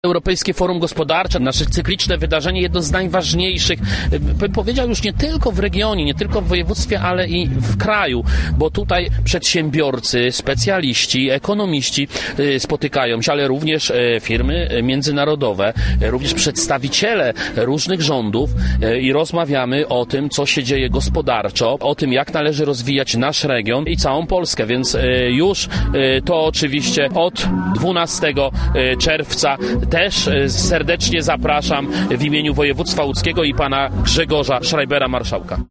Europejskie Forum Gospodarcze, nasze cykliczne wydarzenie, jedno z najważniejszych, bym powiedział już nie tylko w regionie, nie tylko w województwie, ale i w kraju, bo tutaj przedsiębiorcy, specjaliści, ekonomiści spotykają się, ale również firmy międzynarodowe, również przedstawiciele różnych rządów i rozmawiamy o tym, co się dzieje gospodarczo, o tym, jak należy rozwijać nasz region i całą Polskę, więc już to oczywiście od 12 czerwca też serdecznie zapraszam w imieniu województwa łódzkiego i pana Grzegorza Schreibera, marszałka.